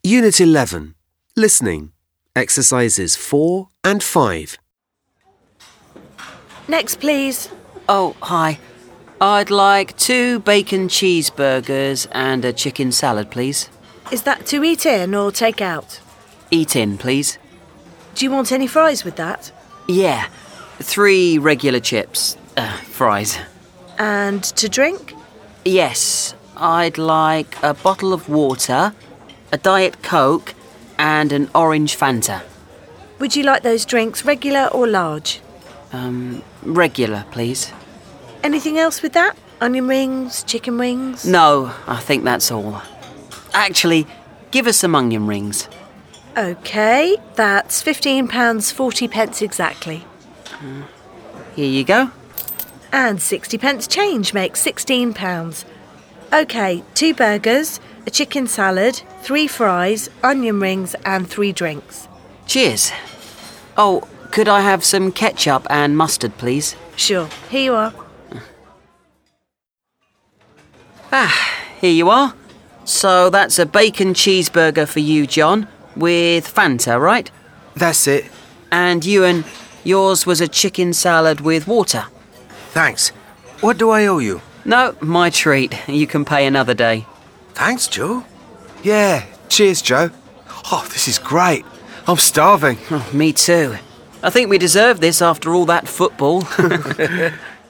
Unit 11. Listening. Exercises 4 and 5. Next, please. Oh, hi. I'd like 2 bacon cheeseburgers and a chicken salad, please. Is that to eat in or take out? Eat in, please. Do you want any fries with that? Yeah. 3 regular chips. Fries. And to drink? Yes. I'd like a bottle of water, a Diet Coke, and an orange Fanta. Would you like those drinks regular or large? Regular, please. Anything else with that? Onion rings, chicken wings? No, I think that's all. Actually, give us some onion rings. OK, that's £15.40 exactly. Here you go. And 60p change makes £16. OK, 2 burgers, a chicken salad, 3 fries, onion rings and 3 drinks. Cheers. Oh, could I have some ketchup and mustard, please? Sure, here you are. Here you are. So that's a bacon cheeseburger for you, John, with Fanta, right? That's it. And Ewan, yours was a chicken salad with water. Thanks. What do I owe you? No, my treat. You can pay another day. Thanks, Joe. Yeah, cheers, Joe. Oh, this is great. I'm starving. Oh, me too. I think we deserve this after all that football.